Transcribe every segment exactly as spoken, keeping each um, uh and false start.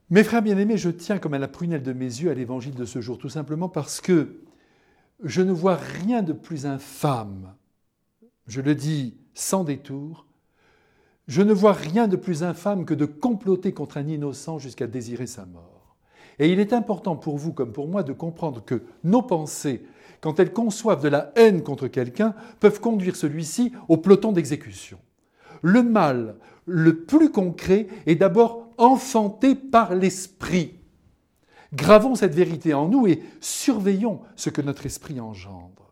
Mes frères bien-aimés, je tiens comme à la prunelle de mes yeux à l'évangile de ce jour, tout simplement parce que je ne vois rien de plus infâme, je le dis sans détour, je ne vois rien de plus infâme que de comploter contre un innocent jusqu'à désirer sa mort. Et il est important pour vous comme pour moi de comprendre que nos pensées, quand elles conçoivent de la haine contre quelqu'un, peuvent conduire celui-ci au peloton d'exécution. Le mal le plus concret est d'abord enfanté par l'esprit. Gravons cette vérité en nous et surveillons ce que notre esprit engendre.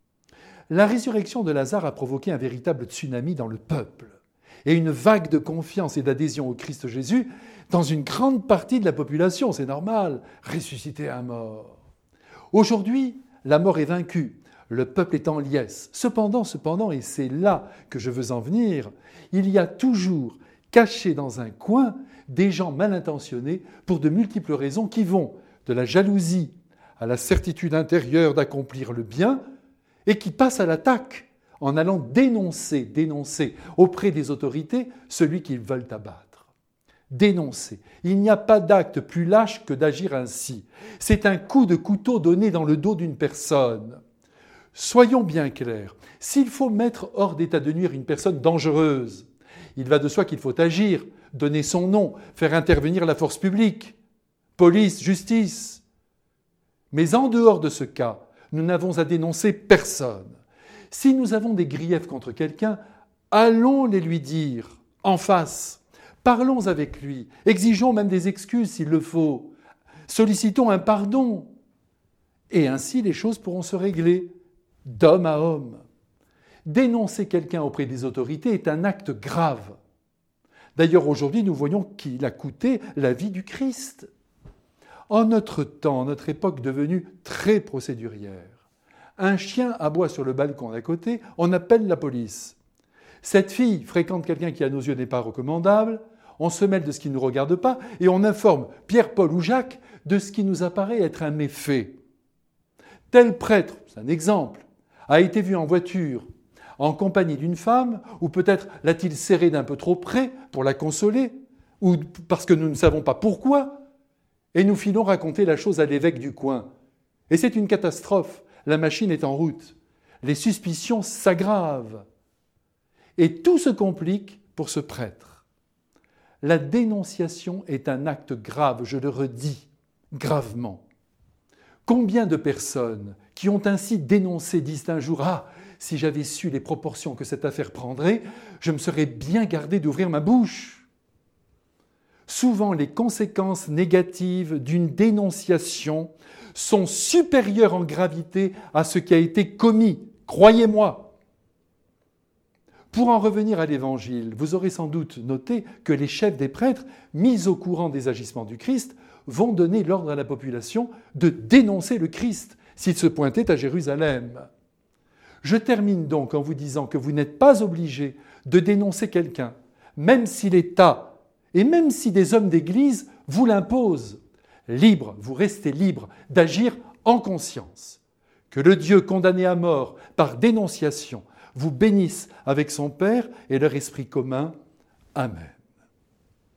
La résurrection de Lazare a provoqué un véritable tsunami dans le peuple et une vague de confiance et d'adhésion au Christ Jésus dans une grande partie de la population, c'est normal, ressuscité un mort. Aujourd'hui, la mort est vaincue, le peuple est en liesse. Cependant, cependant, et c'est là que je veux en venir, il y a toujours cachés dans un coin des gens mal intentionnés pour de multiples raisons qui vont de la jalousie à la certitude intérieure d'accomplir le bien et qui passent à l'attaque en allant dénoncer, dénoncer auprès des autorités celui qu'ils veulent abattre. Dénoncer. Il n'y a pas d'acte plus lâche que d'agir ainsi. C'est un coup de couteau donné dans le dos d'une personne. Soyons bien clairs, s'il faut mettre hors d'état de nuire une personne dangereuse, il va de soi qu'il faut agir, donner son nom, faire intervenir la force publique, police, justice. Mais en dehors de ce cas, nous n'avons à dénoncer personne. Si nous avons des griefs contre quelqu'un, allons les lui dire en face. Parlons avec lui, exigeons même des excuses s'il le faut, sollicitons un pardon. Et ainsi les choses pourront se régler d'homme à homme. Dénoncer quelqu'un auprès des autorités est un acte grave. D'ailleurs, aujourd'hui, nous voyons qu'il a coûté la vie du Christ. En notre temps, notre époque devenue très procédurière, un chien aboie sur le balcon d'à côté, on appelle la police. Cette fille fréquente quelqu'un qui, à nos yeux, n'est pas recommandable, on se mêle de ce qui ne nous regarde pas et on informe Pierre, Paul ou Jacques de ce qui nous apparaît être un méfait. Tel prêtre, c'est un exemple, a été vu en voiture en compagnie d'une femme, ou peut-être l'a-t-il serrée d'un peu trop près pour la consoler, ou parce que nous ne savons pas pourquoi, et nous filons raconter la chose à l'évêque du coin. Et c'est une catastrophe, la machine est en route, les suspicions s'aggravent, et tout se complique pour ce prêtre. La dénonciation est un acte grave, je le redis, gravement. Combien de personnes qui ont ainsi dénoncé disent un jour « Ah, si j'avais su les proportions que cette affaire prendrait, je me serais bien gardé d'ouvrir ma bouche. » Souvent, les conséquences négatives d'une dénonciation sont supérieures en gravité à ce qui a été commis, croyez-moi. Pour en revenir à l'Évangile, vous aurez sans doute noté que les chefs des prêtres, mis au courant des agissements du Christ, vont donner l'ordre à la population de dénoncer le Christ s'il se pointait à Jérusalem. Je termine donc en vous disant que vous n'êtes pas obligés de dénoncer quelqu'un, même si l'État et même si des hommes d'Église vous l'imposent. Libre, vous restez libre d'agir en conscience. Que le Dieu condamné à mort par dénonciation vous bénisse avec son Père et leur esprit commun. Amen.